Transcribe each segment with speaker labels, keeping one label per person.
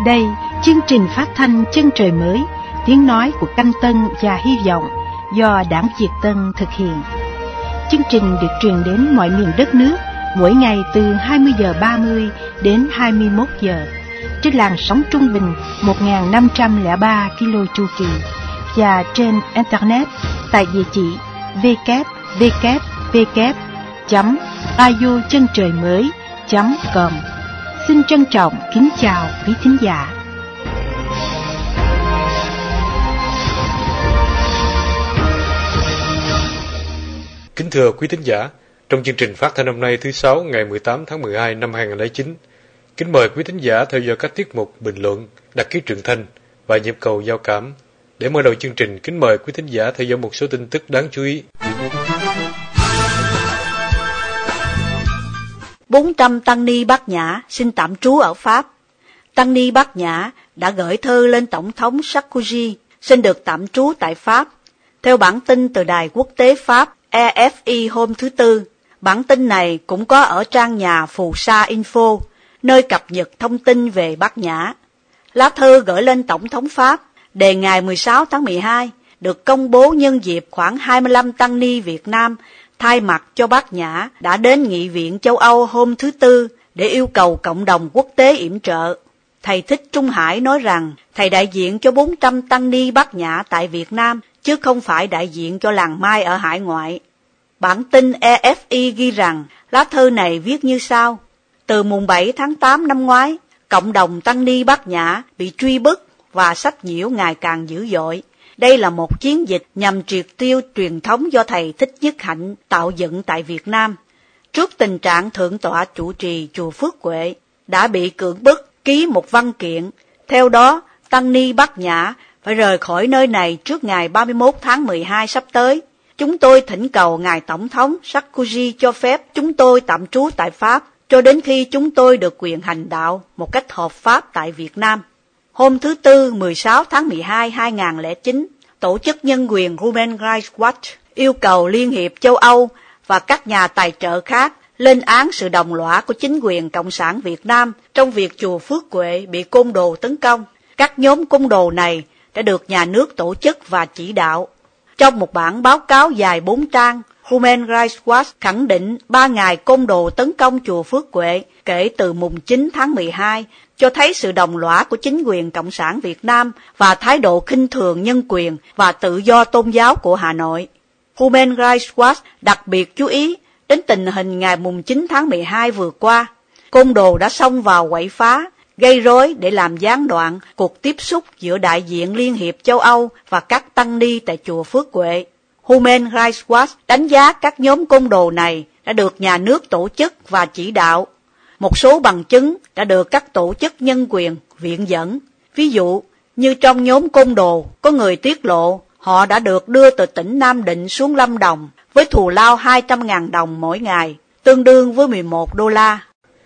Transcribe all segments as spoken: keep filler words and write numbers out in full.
Speaker 1: Đây, chương trình phát thanh Chân Trời Mới, tiếng nói của Canh Tân và Hy vọng do Đảng Việt Tân thực hiện. Chương trình được truyền đến mọi miền đất nước mỗi ngày từ hai mươi giờ ba mươi đến hai mươi mốt giờ trên làn sóng trung bình một nghìn năm trăm lẻ ba ki lô chu kỳ và trên internet tại địa chỉ w w w chấm radio chân trời mới chấm com. Xin trân trọng kính chào quý thính giả.
Speaker 2: Kính thưa quý thính giả, trong chương trình phát thanh hôm nay thứ Sáu ngày mười tám tháng mười hai năm hai nghìn không trăm lẻ chín, kính mời quý thính giả theo dõi các tiết mục bình luận, đặc ký truyền thanh và nhịp cầu giao cảm. Để mở đầu chương trình, kính mời quý thính giả theo dõi một số tin tức đáng chú ý.
Speaker 3: bốn trăm tăng ni Bát Nhã xin tạm trú ở Pháp. Tăng ni Bát Nhã đã gửi thư lên Tổng thống Sarkozy xin được tạm trú tại Pháp. Theo bản tin từ Đài Quốc tế Pháp E F I hôm thứ Tư, bản tin này cũng có ở trang nhà Phù Sa Info, nơi cập nhật thông tin về Bát Nhã. Lá thư gửi lên Tổng thống Pháp đề ngày mười sáu tháng mười hai được công bố nhân dịp khoảng hai mươi lăm tăng ni Việt Nam thay mặt cho Bát Nhã đã đến Nghị viện châu Âu hôm thứ Tư để yêu cầu cộng đồng quốc tế yểm trợ. Thầy Thích Trung Hải nói rằng thầy đại diện cho bốn trăm tăng ni Bát Nhã tại Việt Nam, chứ không phải đại diện cho làng Mai ở hải ngoại. Bản tin E F I ghi rằng lá thư này viết như sau: từ mùng bảy tháng tám năm ngoái, cộng đồng tăng ni Bát Nhã bị truy bức và sách nhiễu ngày càng dữ dội. Đây là một chiến dịch nhằm triệt tiêu truyền thống do thầy Thích Nhất Hạnh tạo dựng tại Việt Nam. Trước tình trạng thượng tọa chủ trì chùa Phước Huệ đã bị cưỡng bức ký một văn kiện, theo đó tăng ni Bát Nhã phải rời khỏi nơi này trước ngày ba mươi mốt tháng mười hai sắp tới. Chúng tôi thỉnh cầu Ngài Tổng thống Sarkozy cho phép chúng tôi tạm trú tại Pháp cho đến khi chúng tôi được quyền hành đạo một cách hợp pháp tại Việt Nam. Hôm thứ Tư mười sáu tháng mười hai năm hai nghìn không trăm lẻ chín, Tổ chức Nhân quyền Human Rights Watch yêu cầu Liên hiệp châu Âu và các nhà tài trợ khác lên án sự đồng lõa của chính quyền Cộng sản Việt Nam trong việc chùa Phước Huệ bị côn đồ tấn công. Các nhóm côn đồ này đã được nhà nước tổ chức và chỉ đạo. Trong một bản báo cáo dài bốn trang, Human Rights Watch khẳng định ba ngày côn đồ tấn công chùa Phước Huệ kể từ mùng chín tháng mười hai cho thấy sự đồng lõa của chính quyền Cộng sản Việt Nam và thái độ khinh thường nhân quyền và tự do tôn giáo của Hà Nội. Human Rights Watch đặc biệt chú ý đến tình hình ngày mùng chín tháng mười hai vừa qua. Côn đồ đã xông vào quậy phá, gây rối để làm gián đoạn cuộc tiếp xúc giữa đại diện Liên hiệp châu Âu và các tăng ni tại chùa Phước Huệ. Human Rights Watch đánh giá các nhóm côn đồ này đã được nhà nước tổ chức và chỉ đạo. Một số bằng chứng đã được các tổ chức nhân quyền viện dẫn. Ví dụ, như trong nhóm côn đồ, có người tiết lộ họ đã được đưa từ tỉnh Nam Định xuống Lâm Đồng với thù lao hai trăm nghìn đồng mỗi ngày, tương đương với mười một đô la.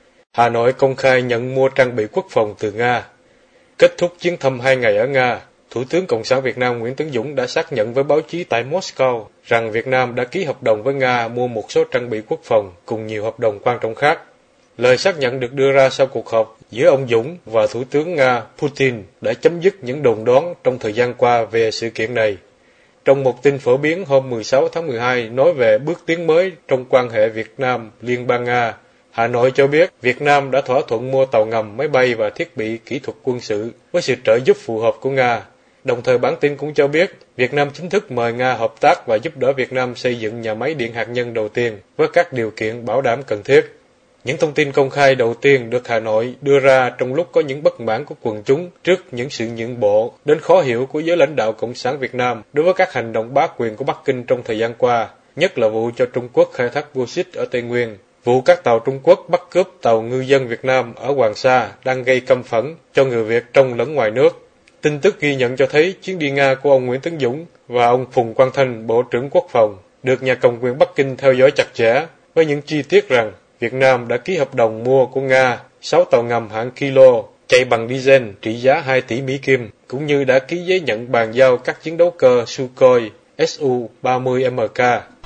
Speaker 2: Hà Nội công khai nhận mua trang bị quốc phòng từ Nga. Kết thúc chuyến thăm hai ngày ở Nga, Thủ tướng Cộng sản Việt Nam Nguyễn Tấn Dũng đã xác nhận với báo chí tại Moscow rằng Việt Nam đã ký hợp đồng với Nga mua một số trang bị quốc phòng cùng nhiều hợp đồng quan trọng khác. Lời xác nhận được đưa ra sau cuộc họp giữa ông Dũng và Thủ tướng Nga Putin đã chấm dứt những đồn đoán trong thời gian qua về sự kiện này. Trong một tin phổ biến hôm mười sáu tháng mười hai nói về bước tiến mới trong quan hệ Việt Nam-Liên bang Nga, Hà Nội cho biết Việt Nam đã thỏa thuận mua tàu ngầm, máy bay và thiết bị kỹ thuật quân sự với sự trợ giúp phù hợp của Nga. Đồng thời bản tin cũng cho biết Việt Nam chính thức mời Nga hợp tác và giúp đỡ Việt Nam xây dựng nhà máy điện hạt nhân đầu tiên với các điều kiện bảo đảm cần thiết. Những thông tin công khai đầu tiên được Hà Nội đưa ra trong lúc có những bất mãn của quần chúng trước những sự nhượng bộ đến khó hiểu của giới lãnh đạo Cộng sản Việt Nam đối với các hành động bá quyền của Bắc Kinh trong thời gian qua, nhất là vụ cho Trung Quốc khai thác bauxit ở Tây Nguyên, vụ các tàu Trung Quốc bắt cướp tàu ngư dân Việt Nam ở Hoàng Sa đang gây căm phẫn cho người Việt trong lẫn ngoài nước. Tin tức ghi nhận cho thấy chuyến đi Nga của ông Nguyễn Tấn Dũng và ông Phùng Quang Thanh, Bộ trưởng Quốc phòng, được nhà cầm quyền Bắc Kinh theo dõi chặt chẽ, với những chi tiết rằng Việt Nam đã ký hợp đồng mua của Nga sáu tàu ngầm hãng Kilo chạy bằng diesel trị giá hai tỷ Mỹ Kim, cũng như đã ký giấy nhận bàn giao các chiến đấu cơ Sukhoi S U ba mươi M K